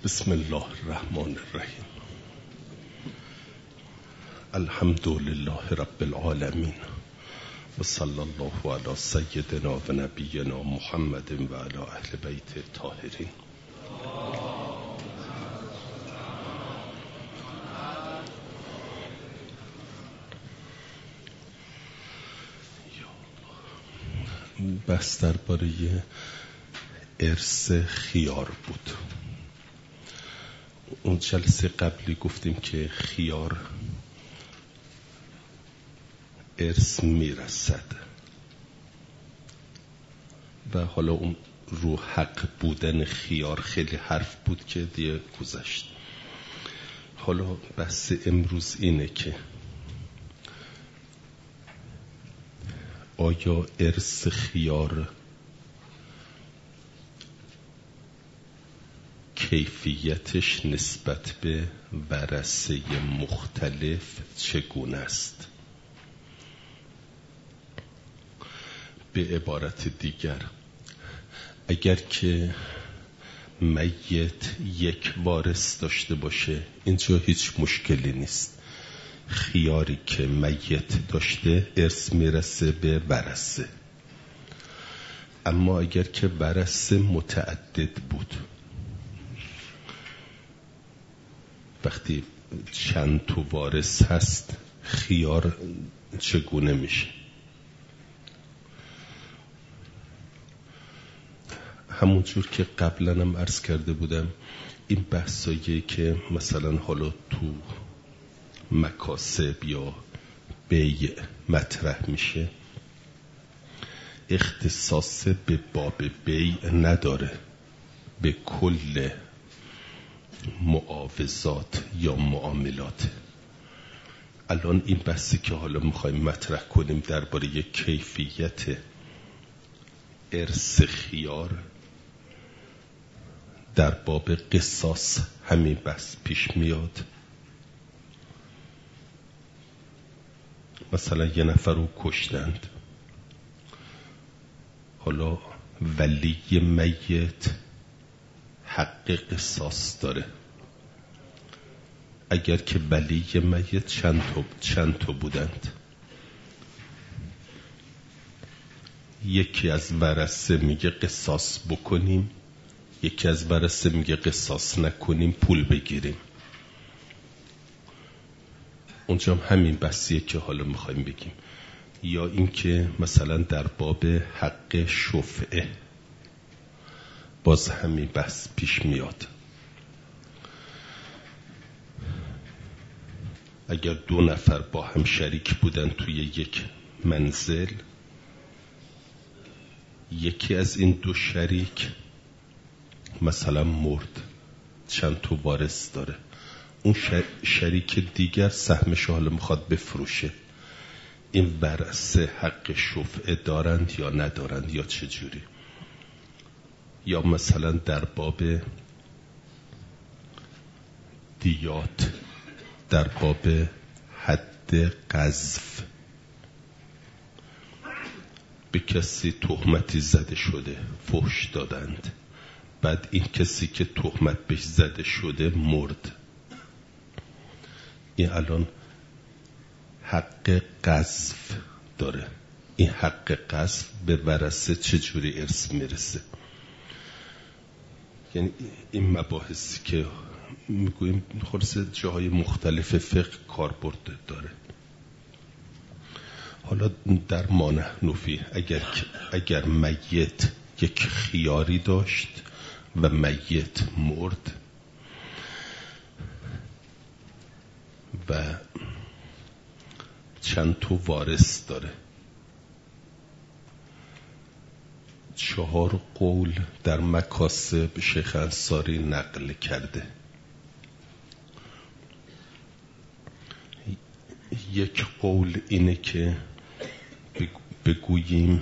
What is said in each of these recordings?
بسم الله الرحمن الرحیم. الحمد لله رب العالمین و صلی الله علی سیدنا و نبینا محمد و علی اهل بیت الطاهرین. بس درباره ارث خیار بود. اون جلسه قبلی گفتیم که خیار ارث میرسد و حالا اون رو حق بودن خیار خیلی حرف بود که دیگه گذشت. حالا بحث امروز اینه که آیا ارث خیار کیفیتش نسبت به ورثه مختلف چگونه است؟ به عبارت دیگر، اگر که میت یک وارث داشته باشه اینجا هیچ مشکلی نیست. خیاری که میت داشته ارث میرسه به ورثه. اما اگر که ورثه متعدد بود، وقتی چند تا وارث هست خیار چگونه میشه؟ همونجور که قبلا هم عرض کرده بودم، این بحثایی که مثلا حالا تو مکاسب یا بیع مطرح میشه اختصاص به باب بیع نداره، به کل معاوضات یا معاملات. الان این بحثی که حالا میخوایم مطرح کنیم درباره کیفیت ارث خیار در باب قصاص همین بحث پیش میاد. مثلا یه نفر رو کشتند، حالا ولی میت حق قصاص داره. اگر که ولی میت چند تا بودند، یکی از ورثه میگه قصاص بکنیم، یکی از ورثه میگه قصاص نکنیم، پول بگیریم. اونجا همین بحثیه که حالا میخوایم بگیم. یا اینکه مثلا در باب حق شفعه باز همین بحث پیش میاد. اگر دو نفر با هم شریک بودن توی یک منزل، یکی از این دو شریک مثلا مرد، چند تا وارث داره، اون شریک دیگر سهمش حالا میخواد بفروشه، این ورثه حق شفعه دارند یا ندارند یا چجوری؟ یا مثلا در باب دیات، در باب حد قذف، به کسی تهمتی زده شده، فحش دادند، بعد این کسی که تهمت بهش زده شده مرد، این الان حق قذف داره. این حق قذف به ورثه چجوری ارث میرسه؟ یعنی این مباحثی که میگوییم خلاص جاهای مختلف فقه کاربرد داره. حالا در ما نحن فیه، اگر میت یک خیاری داشت و میت مرد و چند تا وارث داره، 4 قول در مکاسب شیخ انصاری نقل کرده. یک قول اینه که بگوییم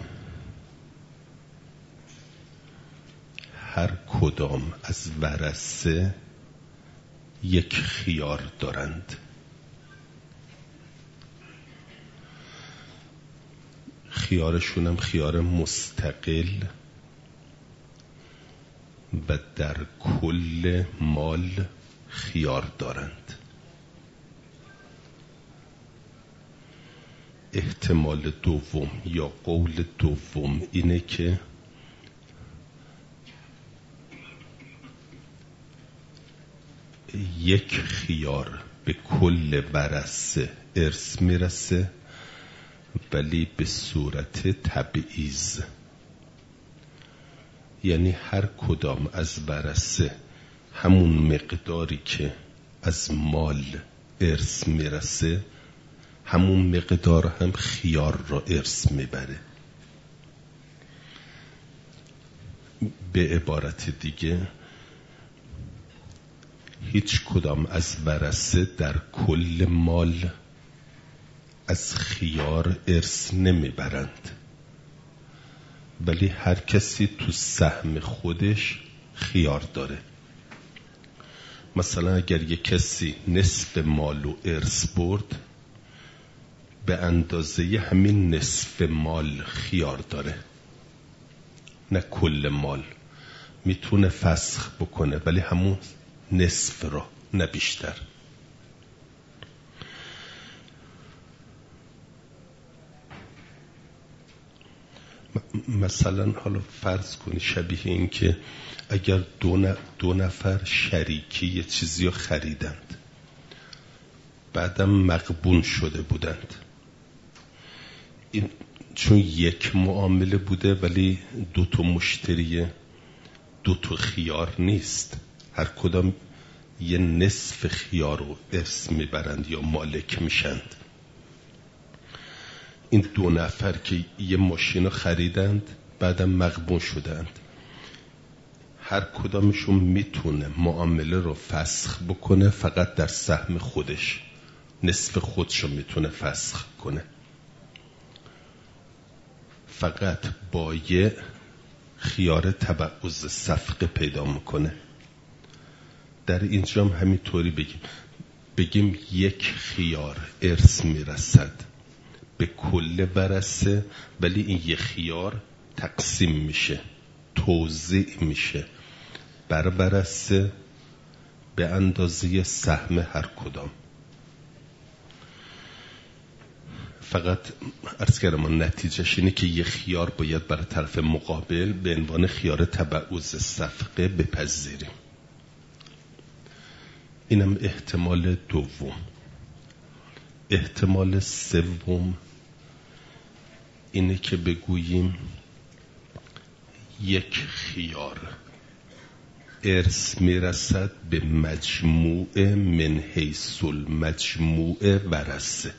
هر کدام از ورثه یک خیار دارند. خیارشون هم خیار مستقل و در کل مال خیار دارند. احتمال دوم یا قول دوم اینه که یک خیار به کل ورثه ارث میرسه ولی به صورت تبعیض، یعنی هر کدام از ورثه همون مقداری که از مال ارث میرسه همون مقدار هم خیار را ارث میبره. به عبارت دیگه هیچ کدام از ورثه در کل مال از خیار ارث نمیبرند، ولی هر کسی تو سهم خودش خیار داره. مثلا اگر یک کسی نصف مال و ارث برد، به اندازه همین نصف مال خیار داره، نه کل مال. میتونه فسخ بکنه ولی همون نصف را، نه بیشتر. مثلا حالا فرض کنی شبیه این که اگر دو نفر شریکی یه چیزی رو خریدند، بعدم مغبون شده بودند، این چون یک معامله بوده ولی دو تا مشتری دو تا خیار نیست، هر کدام یه نصف خیار رو ارث میبرند یا مالک میشند. این دو نفر که یه ماشین رو خریدند بعدم مغبون شدند، هر کدامشون میتونه معامله رو فسخ بکنه، فقط در سهم خودش نصف خودش رو میتونه فسخ کنه، فقط با یه خیار تبعوض صفقه پیدا میکنه. در اینجا هم همینطوری بگیم یک خیار ارث میرسد به کل ورثه، ولی این یک خیار تقسیم میشه، توزیع میشه بر ورثه به اندازه سهم هر کدام. فقط عرض کردم نتیجهش اینه که یه خیار باید برای طرف مقابل به عنوان خیار تبعوض صفقه بپذیریم. اینم احتمال دوم. احتمال سوم اینه که بگوییم یک خیار ارث میرسد به مجموعه من حیث المجموعه ورثه.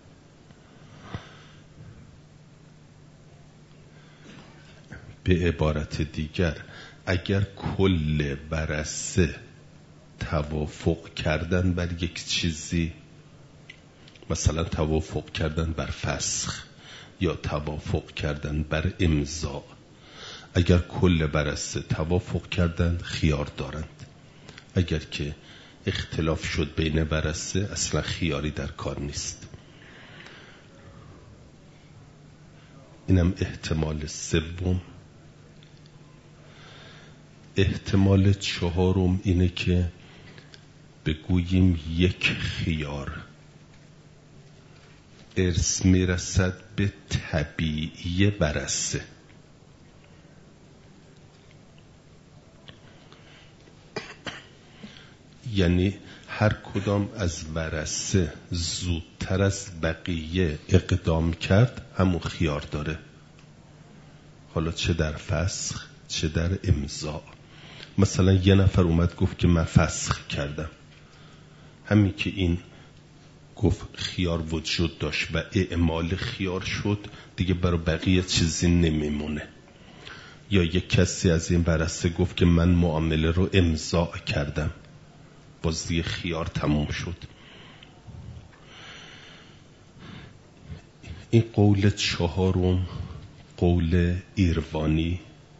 به عبارت دیگر اگر کل ورثه توافق کردن بر یک چیزی، مثلا توافق کردن بر فسخ یا توافق کردن بر امضا، اگر کل ورثه توافق کردن خیار دارند. اگر که اختلاف شد بین ورثه اصلا خیاری در کار نیست. اینم احتمال سوم. احتمال چهارم اینه که بگوییم یک خیار ارث میرسد به طبیعی ورثه. یعنی هر کدام از ورثه زودتر از بقیه اقدام کرد همون خیار داره، حالا چه در فسخ چه در امضا. مثلا یه نفر اومد گفت که من فسخ کردم، همین که این گفت خیار وجود داشت و اعمال خیار شد، دیگه برای بقیه چیزی نمیمونه. یا یک کسی از این ورثه گفت که من معامله رو امضا کردم، باز دیگه خیار تموم شد. این قول چهارم قول ایروانی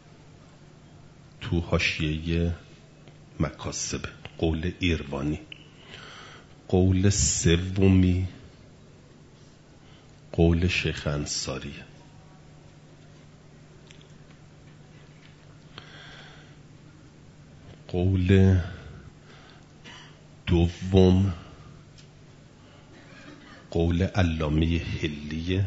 تو حاشیه مکاسب، قول ایروانی. قول سومی قول شیخ انصاری. قول دوم قول علامه حلیه،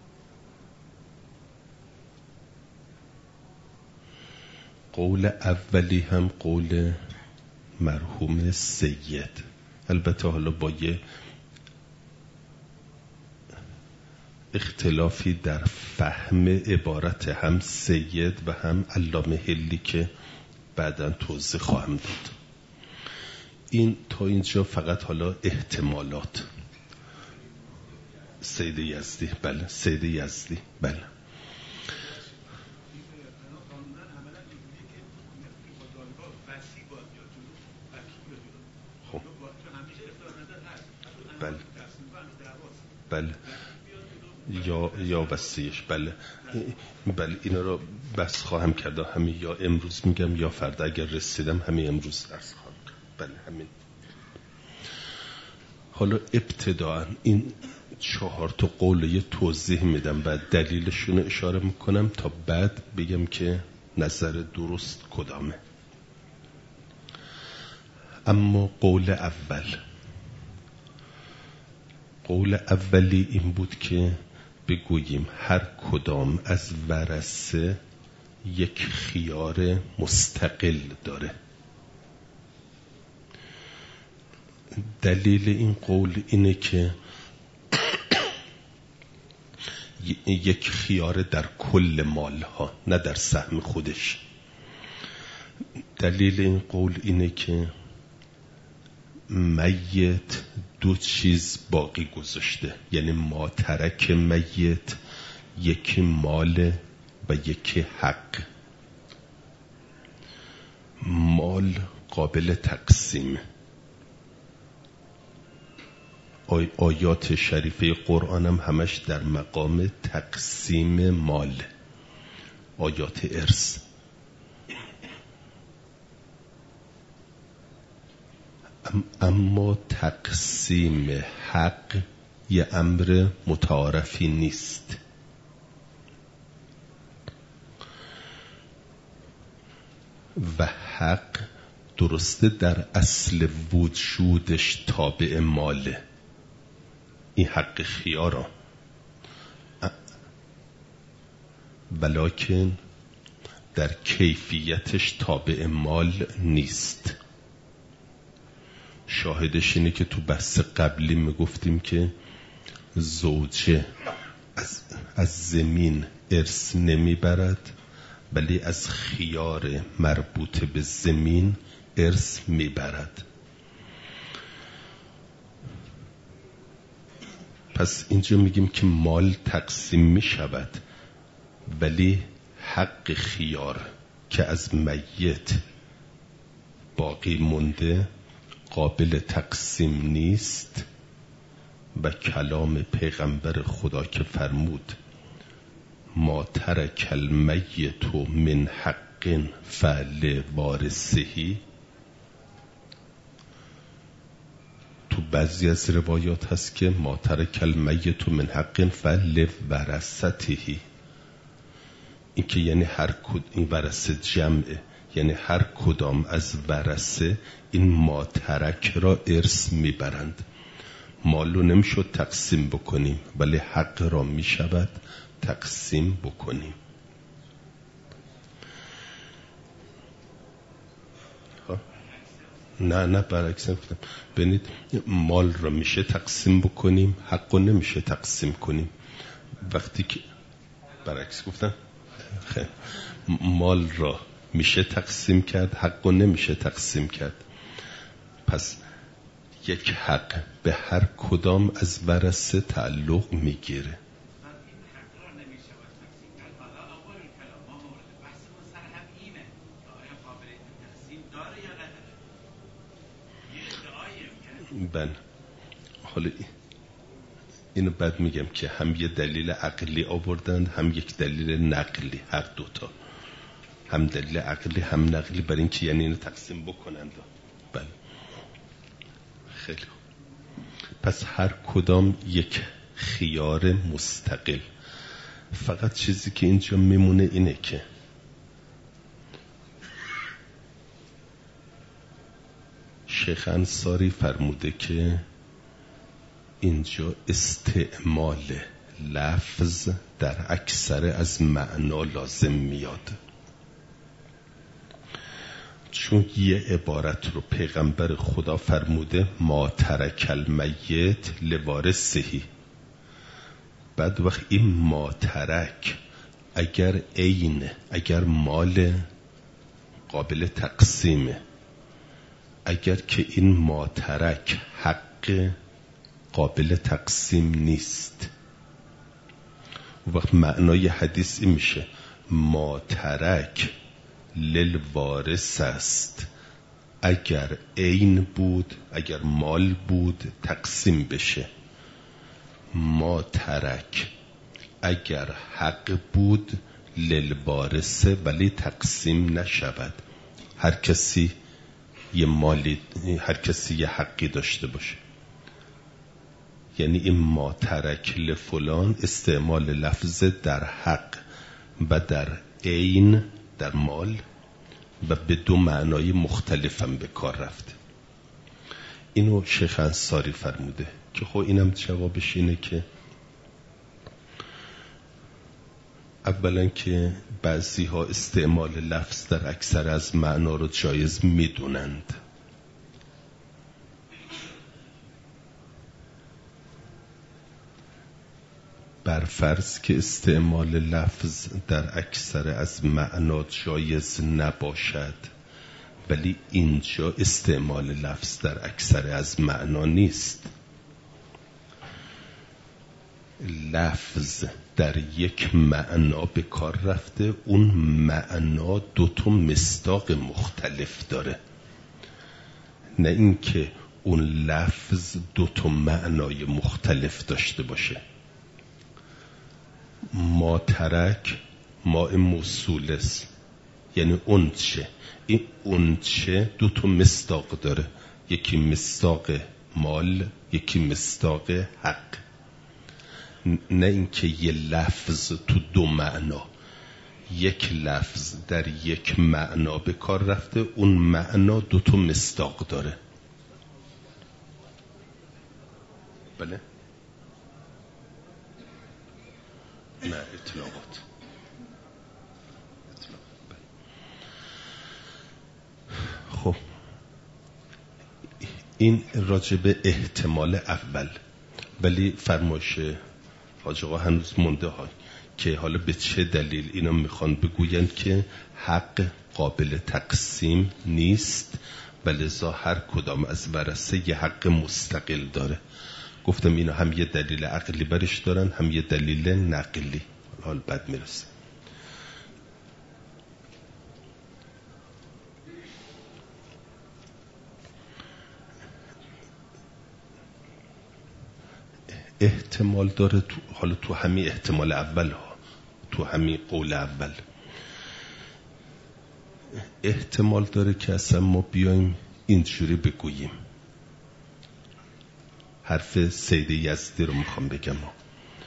قول اولی هم قول مرحوم سید، البته حالا با یه اختلافی در فهم عبارت هم سید و هم علامه حلی که بعداً توضیح خواهم داد. این تا اینجا فقط حالا احتمالات. سید یزدی، بله سید یزدی، بله. خب بله بله یا وسیعش، بله بله اینا رو بس خواهم کرد، همین یا امروز میگم یا فردا اگر رسیدم همین امروز درس خواهم کرد. بله همین. حالا ابتداً این 4 قول یه توضیح میدم، بعد دلیلشون اشاره میکنم تا بعد بگم که نظر درست کدامه. اما قول اولی این بود که بگوییم هر کدام از ورثه یک خیار مستقل داره. دلیل این قول اینه که یک خیار در کل مال ها، نه در سهم خودش. دلیل این قول اینه که میت 2 چیز باقی گذاشته، یعنی ما ترک میت یکی مال و یکی حق. مال قابل تقسیم. آیات شریفه قرآن هم همش در مقام تقسیم مال، آیات ارث. اما تقسیم حق یه امر متعارفی نیست. و حق درسته در اصل وجودش تابع ماله، این حق خیارا، ولیکن در کیفیتش تابع مال نیست. شاهدش اینه که تو بحث قبلی میگفتیم که زوجه از زمین ارث نمیبرد، ولی از خیار مربوط به زمین ارث میبرد. پس اینجا میگیم که مال تقسیم میشود، ولی حق خیار که از میت باقی مونده قابل تقسیم نیست. و کلام پیغمبر خدا که فرمود ما ترک المیت من حق فلوارثه، تو بعضی از روایات هست که ما ترک المیت من حق فلورثته، این که یعنی این ورثه جمعه، یعنی هر کدام از ورثه این ما ترک را ارث میبرند. مالو نمیشد تقسیم بکنیم، ولی حق را میشود تقسیم بکنیم. نه برعکس گفتم. ببینید مال را میشه تقسیم بکنیم، حق را نمیشه تقسیم کنیم. وقتی که برعکس گفتم مال را میشه تقسیم کرد، حق را نمیشه تقسیم کرد. پس یک حق به هر کدام از ورثه تعلق میگیره. بله حالا اینو بعد میگم که هم یه دلیل عقلی آوردند، هم یک دلیل نقلی، هر دوتا، هم دلیل عقلی هم نقلی، برای اینکه یعنی اینو تقسیم بکنند. بله خیلی خوب. پس هر کدام یک خیار مستقل. فقط چیزی که اینجا میمونه اینه که شیخ انصاری فرموده که اینجا استعمال لفظ در اکثر از معنا لازم میاد، چون یه عبارت رو پیغمبر خدا فرموده ما ترک المیت لوارثه. بعد وقت این ما ترک اگر عین، اگر مال قابل تقسیمه، اگر که این ما ترک حق قابل تقسیم نیست، وقت معنای حدیث این میشه ما ترک للوارث است، اگر عین بود، اگر مال بود تقسیم بشه. ما ترک اگر حق بود للوارث ولی تقسیم نشود. هر کسی یه مالی، هر کسی یه حقی داشته باشه. یعنی این ما ترک لفلان استعمال لفظ در حق و در عین، در مال، و به دو معنای مختلفم به کار رفته. اینو شیخ انصاری فرموده که خب اینم جوابش اینه که اولا که بعضی ها استعمال لفظ در اکثر از معنا رو جایز میدونند، بر فرض که استعمال لفظ در اکثر از معنا جایز نباشد، ولی اینجا استعمال لفظ در اکثر از معنا نیست. لفظ در یک معنا به کار رفته، اون معنا دو تا مصداق مختلف داره، نه اینکه اون لفظ دو تا معنای مختلف داشته باشه. ما ترک ما موصول است، یعنی اون چه، این اون چه دو تا مصداق داره، یکی مصداق مال، یکی مصداق حق، نه اینکه یه لفظ تو دو معنا. یک لفظ در یک معنا به کار رفته، اون معنا دو تا مصداق داره. بله؟ نه اطلاقات. خب این راجب احتمال اول، ولی فرمایش حاج آقا هنوز مونده ها که حالا به چه دلیل اینا میخوان بگویند که حق قابل تقسیم نیست و لذا هر کدام از ورثه یه حق مستقل داره. گفتم اینا هم یه دلیل عقلی برش دارن، هم یه دلیل نقلی. حال بعد میرسه. احتمال داره حالا تو همین احتمال اول ها، تو همین قول اول احتمال داره که اصلا ما بیایم اینجوری بگوییم. حرف سید یزدی رو میخوام بگم ها.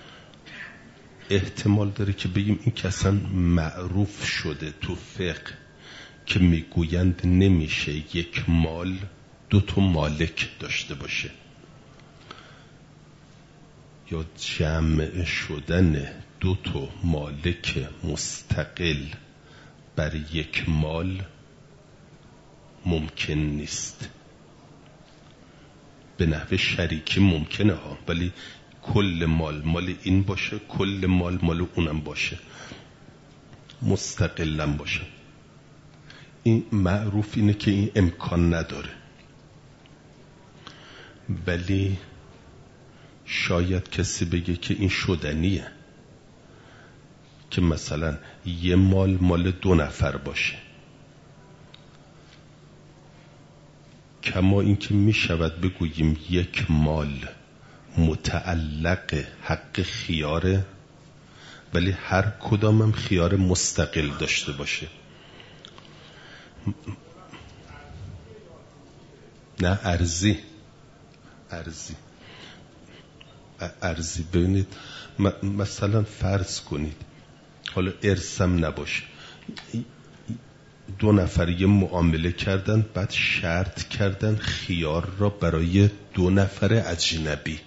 احتمال داره که بگیم این که اصلا معروف شده تو فقه که میگویند نمیشه یک مال دو تا مالک داشته باشه، یا جمع شدن دو تا مالک مستقل بر یک مال ممکن نیست. به نحو شریکی ممکنه ها، ولی کل مال مال این باشه، کل مال مال اونم باشه، مستقلم باشه. این معروف اینه که این امکان نداره، ولی شاید کسی بگه که این شدنیه، که مثلا یه مال دو نفر باشه، کما این که می شود بگوییم یک مال متعلق حق خیاره، ولی هر کدامم خیار مستقل داشته باشه. نه ارزی ببینید، مثلا فرض کنید حالا ارثم نباشه، دو نفر یه معامله کردن، بعد شرط کردن خیار را برای دو نفر اجنبی.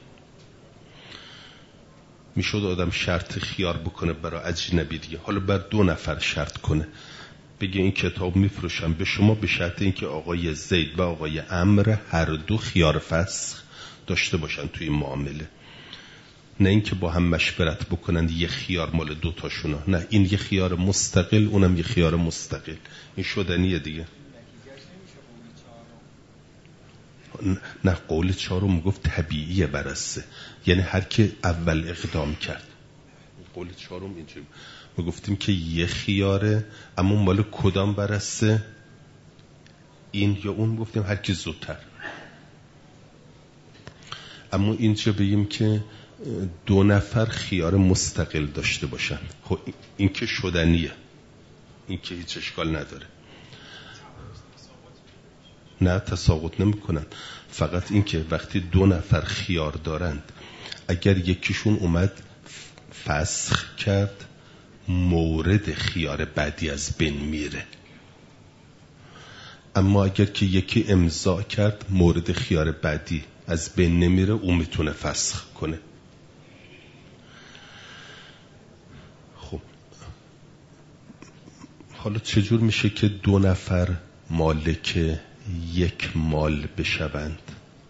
میشد آدم شرط خیار بکنه برای اجنبی دیگه، حالا بر دو نفر شرط کنه، بگه این کتاب میفروشم به شما به شرط اینکه آقای زید و آقای عمرو هر دو خیار فسخ داشته باشن توی معامله، نه اینکه با هم مشورت بکنن یه خیار مال دوتاشونا، نه این یه خیار مستقل اونم یه خیار مستقل. این شدنیه دیگه. نه قول چهارم گفت طبیعیه برسه، یعنی هر که اول اقدام کرد. قول چهارم اینجوری ما گفتیم که یه خیاره، اما مال کدام برسه، این یا اون، گفتیم هر کی زودتر. اما اینجا بگیم که دو نفر خیار مستقل داشته باشن، خب این که شدنیه، این که هیچ اشکال نداره. نه تساقط نمی کنن، فقط این که وقتی دو نفر خیار دارند، اگر یکیشون اومد فسخ کرد مورد خیار بعدی از بین میره، اما اگر که یکی امضا کرد مورد خیار بعدی از بین نمیره، اون میتونه فسخ کنه. خب حالا چجور میشه که دو نفر مالک یک مال بشوند؟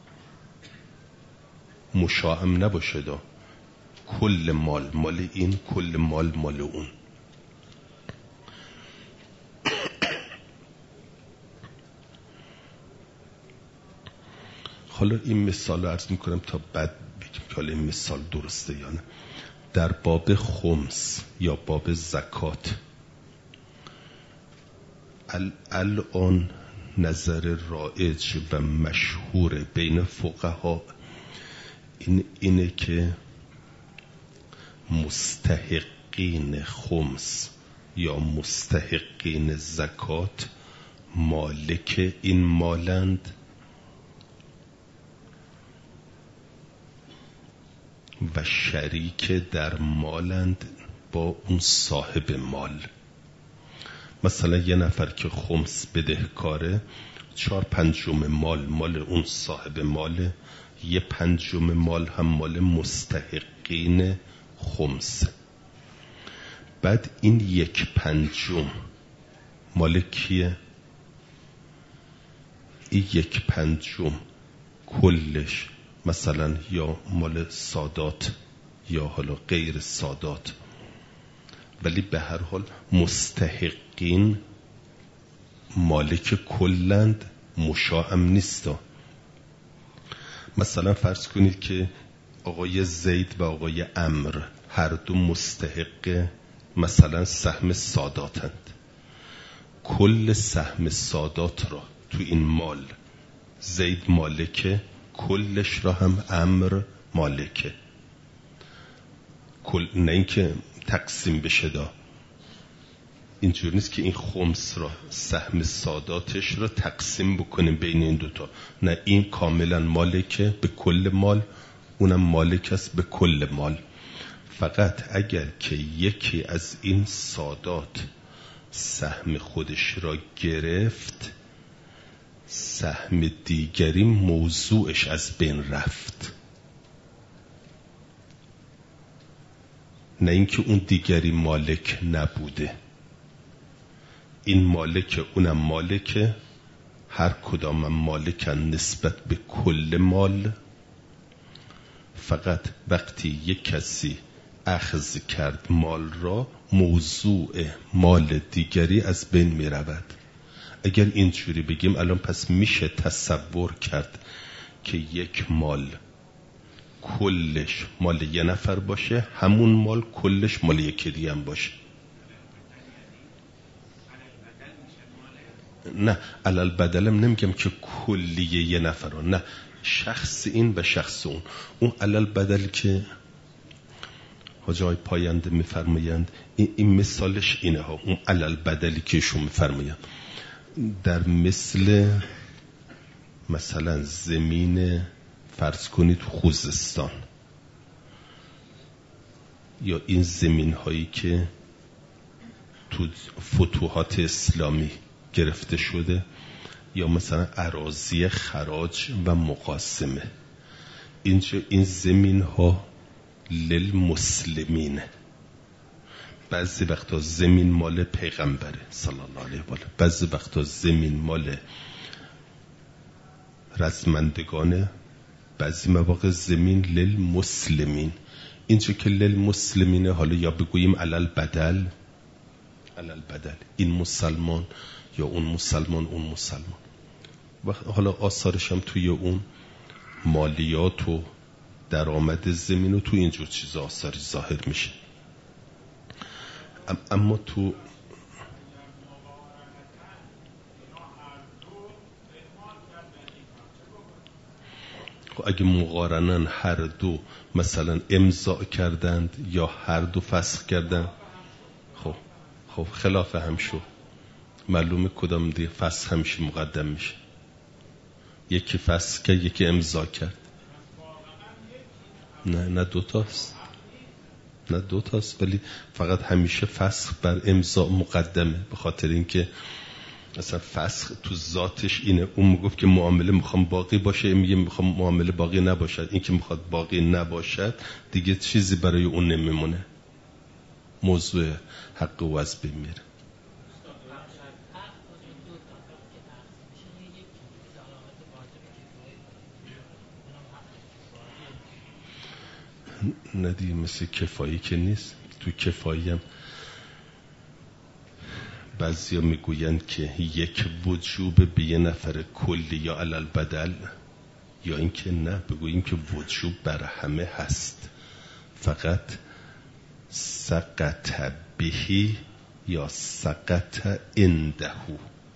مشاعم نباشه دا، کل مال مال این، کل مال مال اون. حالا این مثال رو عرض میکنم تا بعد بگیم که حالا این مثال درسته یا نه. در باب خمس یا باب زکات الان نظر رایج و مشهور بین فقها اینه که مستحقین خمس یا مستحقین زکات مالک این مالند و شریک در مالند با اون صاحب مال. مثلا یه نفر که خمس بدهکاره، 4/5 مال مال اون صاحب ماله، 1/5 مال هم مال مستحقین خمس. بعد این 1/5 مال کیه؟ این 1/5 کلش مثلا یا مال سادات یا حالا غیر سادات، ولی به هر حال مستحقین مالک کلند، مشاعم نیستا. مثلا فرض کنید که آقای زید و آقای عمرو هر دو مستحق مثلا سهم ساداتند، کل سهم سادات را تو این مال زید مالکه، کلش را هم عمرو مالکه. نه اینکه تقسیم بشه دا، اینجور نیست که این خمس را سهم ساداتش را تقسیم بکنیم بین این دوتا، نه این کاملا مالکه به کل مال، اونم مالک است به کل مال. فقط اگر که یکی از این سادات سهم خودش را گرفت، سهم دیگری موضوعش از بین رفت، نه اینکه اون دیگری مالک نبوده. این مالک اونم مالکه، هر کدام مالکن نسبت به کل مال. فقط وقتی یک کسی اخذ کرد مال را، موضوع مال دیگری از بین می رود. اگر اینجوری بگیم الان پس میشه تصور کرد که یک مال کلش مال یه نفر باشه، همون مال کلش مال یکی دیگه هم باشه. نه علل بدلم نمیگم که کلیه یه نفر، نه شخص این و شخص اون علل بدل که حاجی های پاینده میفرمایند، این مثالش اینه ها. اون علل بدلی که ایشون میفرمایند در مثلا زمین فرض کنید خوزستان، یا این زمین هایی که تو فتوحات اسلامی گرفته شده، یا مثلا اراضی خراج و مقاسمه. اینجا این زمین ها للمسلمینه. بعضی وقتا زمین مال پیغمبره صلی الله علیه و آله، بعضی وقتا زمین مال رزمندگانه، بعضی مواقع زمین للمسلمین. اینجا که للمسلمینه، حالا یا بگوییم علل بدل، این مسلمان یا اون مسلمان، اون مسلمان. و حالا آثارش هم توی اون مالیات و درآمد زمین و تو اینجور چیزا آثاری ظاهر میشه. اما تو اگه مقارنن هر دو مثلا امضا کردند یا هر دو فسخ کردند، خب خلاف هم شد، معلومه کدام دیگه فسخ همیشه مقدم میشه. یکی فسخ کرد، یکی امضا کرد. نه دوتاست، ولی فقط همیشه فسخ بر امضا مقدمه، به خاطر اینکه مثلا فسخ تو ذاتش اینه. اون میگفت که معامله میخوام باقی باشه، این میگه میخوام معامله باقی نباشد. این که میخواد باقی نباشد دیگه چیزی برای اون نمیمونه، موضوع حق و از بین میره. ندیگه مثل کفایی که نیست. تو کفایی هم بعضی ها میگویند که یک وجوب به یه نفر کلی یا علل بدل، یا اینکه نه بگوییم که وجوب بر همه هست، فقط سقط بهی یا سقط اندهو.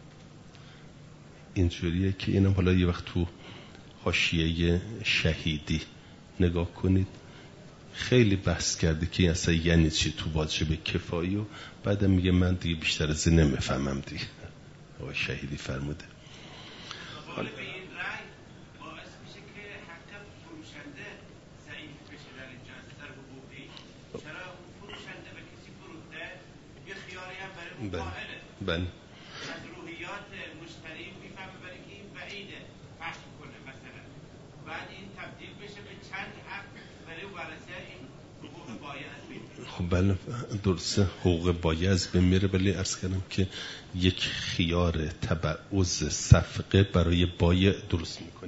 اینجوریه که اینم حالا یه وقت تو حاشیه شهیدی نگاه کنید، خیلی بحث کرده که اصلا یعنی چی تو واجب کفایی، و بعدم میگه من دیگه بیشتر از این نمیفهمم دیگه. آقای شهیدی فرموده حالا به این رأی باعث میشه که حق فروشنده ضعیف بشه در اینجا از نظر حقوقی. چرا اون فروشنده به کسی فروخته یه خیاری هم برای اون قائله، از روحیات مشتری میفهمه برای که این بعیده پخش کنه مثلا، بعد این تبدیل بشه به چند حق برای اون ورثه، این حقوق بایع از بین میره. خب بله درسته، حقوق بایع از بین میره، ولی عرض کردم که یک خیار تبعوض صفقه برای بایع درست میکنی.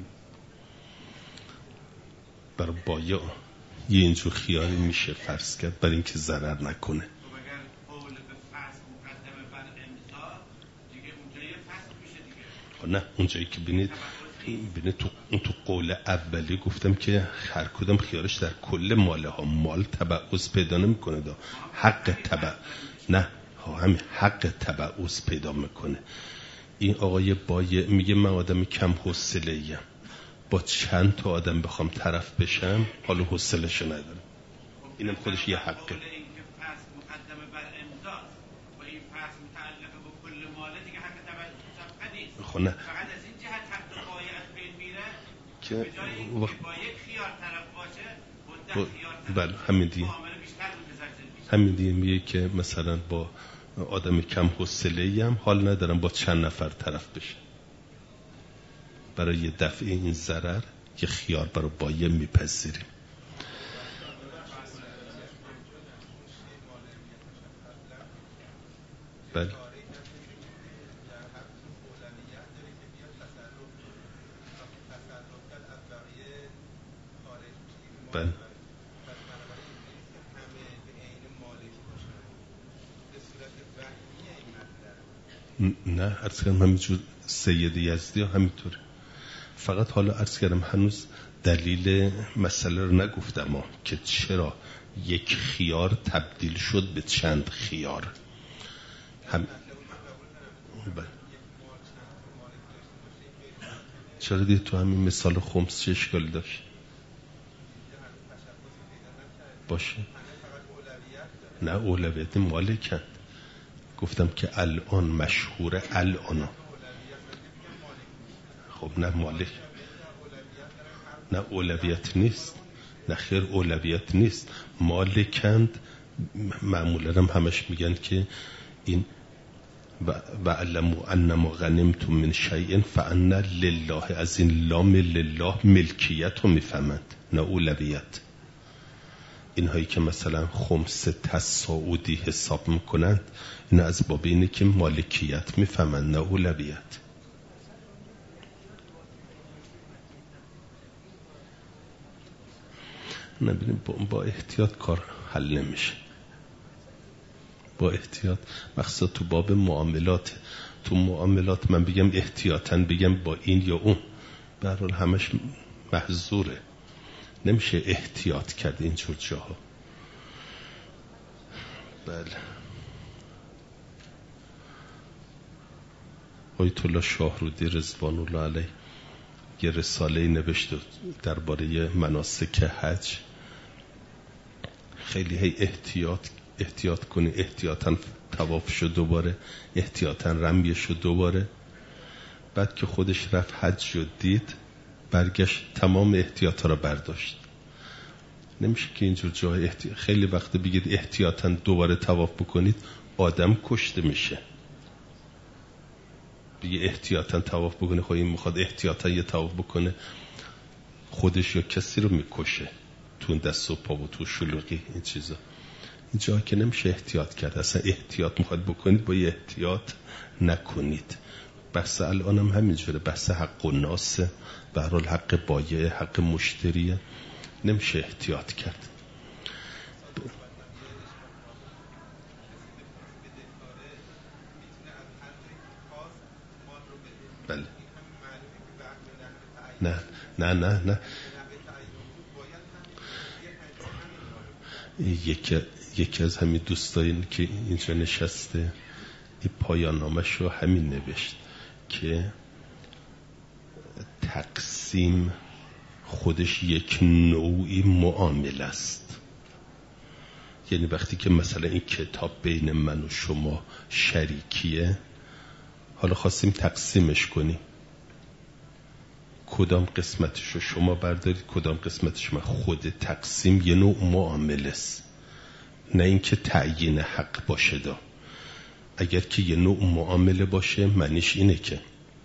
برای بایع یه اینجور خیاری میشه فرض کرد برای اینکه ضرر نکنه. خب اگر قول به فسخ مقدمه بر امضا دیگه اونجا یه فسخ میشه دیگه. خب نه، اونجایی که بینید تو قول اولی گفتم که هر کدام خیارش در کل ماله ها مال تبعوض پیدا نمیکنه، حق تبع نه همین حق تبعوض پیدا میکنه. این آقای بایع میگه من آدم کم حوصله ایم، با چند تا آدم بخوام طرف بشم حالا حوصله‌شو ندارم. اینم خودش یه حقه. این که فسخ مقدمه بر امضا و این فسخ متعلق به کل ماله دیگه حق تبع نیست. خب نه، فقط از این جهت حق بایع از بین میره که به جای اینکه با یک خیار طرف باشه با 10 خیار بله همین دیگه، همین دیگه میگه که مثلا با آدم کم حوصله‌ای هم حال ندارم با چند نفر طرف بشه. برای دفع این ضرر که خیار برای بایع میپذیریم. بله بله نه، عرض کردم همینجور سید یزدی ها همینطوره. فقط حالا عرض کردم هنوز دلیل مسئله رو نگفتم که چرا یک خیار تبدیل شد به چند خیار. چرا دیگه تو همین مثال خمس چه اشکالی داشت باشه؟ نه اولویت مالکن، گفتم که الان مشهور الان. خب نه مالک، نه اولویت نیست، نه خیر اولویت نیست، مالکند. معمولا هم همش میگن که این و علموا انما غنمتم من شیء فان لله، از این لام لله ملکیت رو میفهمند نه اولویت. اینهایی که مثلا خمس تصاعدی حساب میکنند این از باب اینه که مالکیت میفهمند نه اولویت. نبینیم با احتیاط کار حل نمیشه. با احتیاط مخصوصا تو باب معاملات. تو معاملات من بگم احتیاطاً بگم با این یا اون، به هر حال همش محظوره، نمیشه احتیاط کرد اینجور جاها. بله. آیت الله شاهرودی رضوان الله علیه یه رساله نوشته درباره مناسک حج. خیلی هی احتیاط کنی، احتیاطاً طواف شد دوباره، احتیاطاً رمی شد دوباره. بعد که خودش رفت حج شد دید، برگشت تمام احتیاطا را برداشت. نمیشه که اینجور جای خیلی وقت بگید احتیاطاً دوباره طواف بکنید، آدم کشته میشه. بگه احتیاطاً طواف بکنه، خب این میخواد احتیاطاً یه طواف بکنه، خودش یا کسی رو میکشه تو دست و پا و تو شلوغی این چیزا. این جایی که نمیشه احتیاط کرد. اصلا احتیاط میخواد بکنید با یه احتیاط نکنید. بحث الان هم همینجوره، بحث حق و ناسه، به هر حال حق بایع، حق مشتریه، نمیشه احتیاط کرد. بله. نه یکی از همین دوستایی که اینجا نشسته این پایان نامش رو همین نوشت که تقسیم خودش یک نوعی معامله است. یعنی وقتی که مثلا این کتاب بین من و شما شریکیه، حالا خواستیم تقسیمش کنیم، کدام قسمتش رو شما بردارید کدام قسمتش من، خود تقسیم یه نوع معامله است، نه اینکه تعیین حق باشه. اگر که یه نوع معامله باشه معنیش اینه که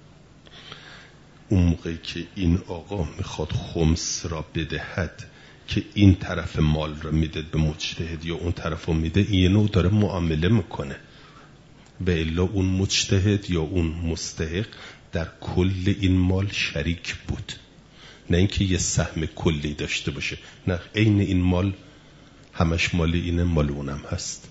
اون موقعی که این آقا میخواد خمس را بدهد که این طرف مال را میده به مجتهد یا اون طرف رو میده، این یه نوع داره معامله میکنه. به الا اون مجتهد یا اون مستحق در کل این مال شریک بود، نه اینکه یه سهم کلی داشته باشه. نه، عین این مال همش مال اینه، مال اونم هست.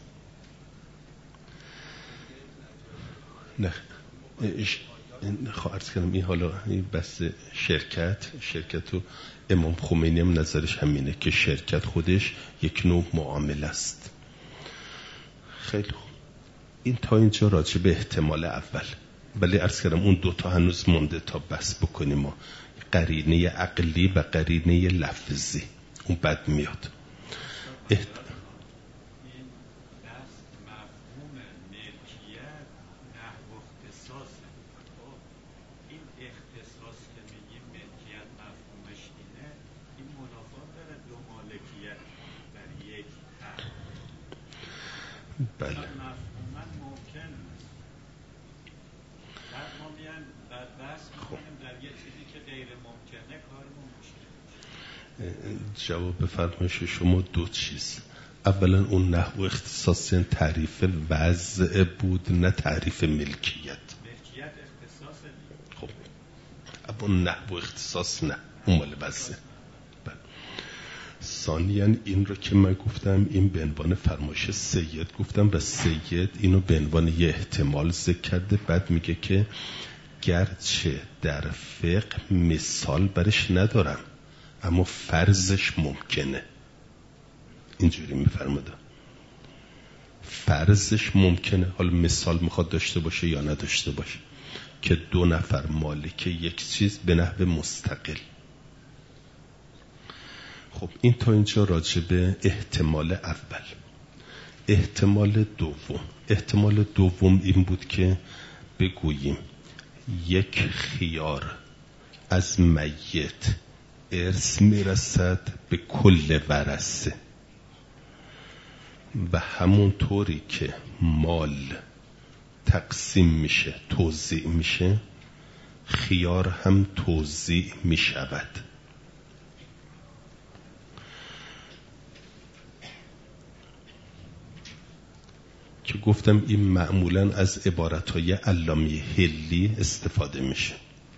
نه خواهرز کنم این حالا این بس شرکت و امام خمینی هم نظرش همینه که شرکت خودش یک نوع معامله است. خیلی خوب. این تا اینجا راجع به احتمال اول. ولی عرض کردم اون دوتا هنوز مونده تا بس بکنیم ما، قرینه عقلی و قرینه لفظی، اون بد میاد. بله. جواب فرمایش شما دو چیز. اولا اون نحو اختصاص تعریف وضع بود، نه تعریف ملکیت. اختصاص خب اون نحو اختصاص نه، اون مال وضع. ثانیاً این رو که من گفتم این به عنوان فرمایش سید گفتم و سید اینو به عنوان یه احتمال ذکر کرده. بعد میگه که گرچه در فقه مثال برش ندارم اما فرضش ممکنه. اینجوری میفرماده فرضش ممکنه. حالا مثال میخواد داشته باشه یا نداشته باشه که دو نفر مالک یک چیز به نحو مستقل. خب این تا اینجا راجع به احتمال اول. احتمال دوم این بود که بگوییم یک خیار از میت ارث میرسد به کل ورثه و همون طوری که مال تقسیم میشه، توزیع میشه، خیار هم توزیع میشود. که گفتم این معمولاً از عبارتهای علامه حلی استفاده میشه.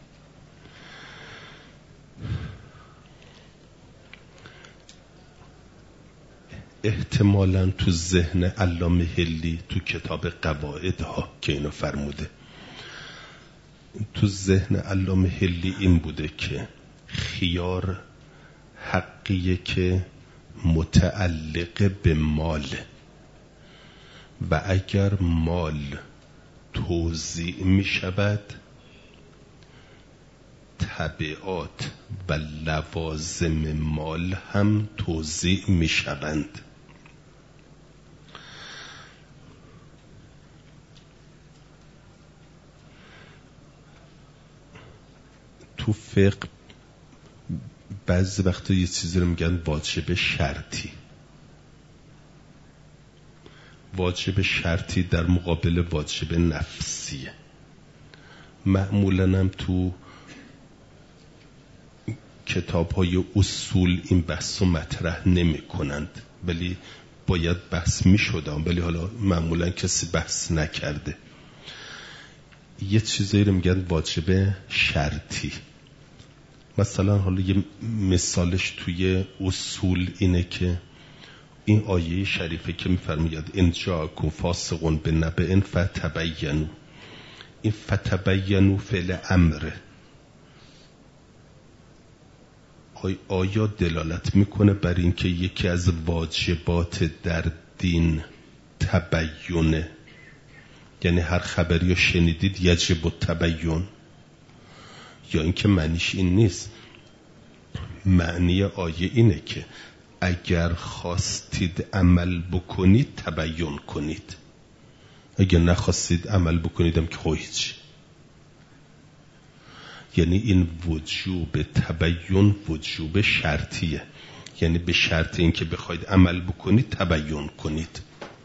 احتمالاً تو ذهن علامه حلی تو کتاب قواعدها که اینو فرموده، تو ذهن علامه حلی این بوده که خیار حقیه که متعلق به مال و اگر مال توزیع می شود تبعات و لوازم مال هم توزیع می شوند. تو فقه بعضی وقتا یه چیزی رو میگن واجب شرطی. واجب شرطی در مقابل واجب نفسیه. معمولاً هم تو کتاب‌های اصول این بحث رو مطرح نمی کنند، ولی باید بحث می شدن، ولی حالا معمولاً کسی بحث نکرده. یه چیزایی رو میگن واجب شرطی. مثلا حالا یه مثالش توی اصول اینه که این آیه شریفه که میفرماید ان جاءکم فاسق بنبأ فتبینوا، این فتبینوا فعل امره. آیا دلالت میکنه بر این که یکی از واجبات در دین تبیینه؟ یعنی هر خبری رو شنیدید یجب التبیین؟ یا اینکه معنیش این نیست؟ معنی آیه اینه که اگر خواستید عمل بکنید تبیین کنید، اگر نخواستید عمل بکنید هم که هیچ. یعنی این وجوب تبیین وجوب شرطیه، یعنی به شرط این که بخواید عمل بکنید تبیین کنید.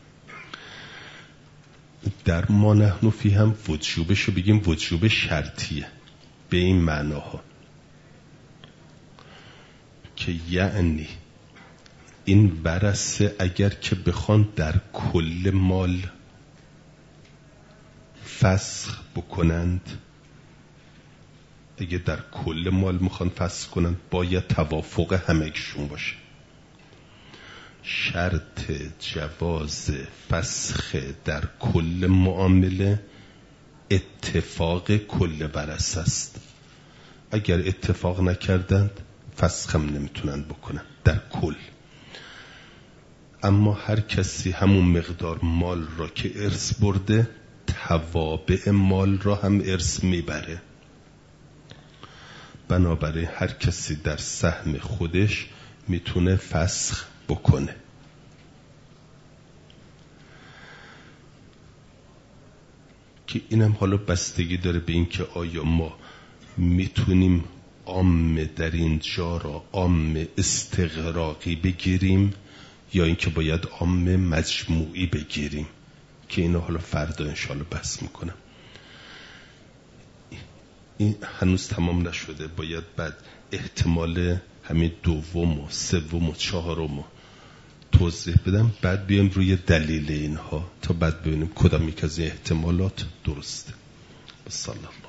در ما نحن فی هم وجوبشو بگیم وجوب شرطیه به این معناها که یعنی این ورثه اگر که بخوان در کل مال فسخ بکنند، اگه در کل مال میخوان فسخ کنند باید توافق همگیشون باشه. شرط جواز فسخ در کل معامله اتفاق کل ورثه است. اگر اتفاق نکردند فسخ هم نمیتونن بکنن در کل. اما هر کسی همون مقدار مال را که ارث برده توابع مال را هم ارث میبره. بنابراین هر کسی در سهم خودش میتونه فسخ بکنه. که اینم حالا بستگی داره به این که آیا ما میتونیم عام در اینجا را عام استغراقی بگیریم یا اینکه باید عام مجموعی بگیریم، که اینو حالا فردا انشاءالله بحث میکنم. این هنوز تمام نشده، باید بعد احتمال همین دوم و سوم و چهارم توضیح بدم، بعد بیایم روی دلیل اینها تا بعد ببینیم کدام یک از این احتمالات درسته. بسم الله.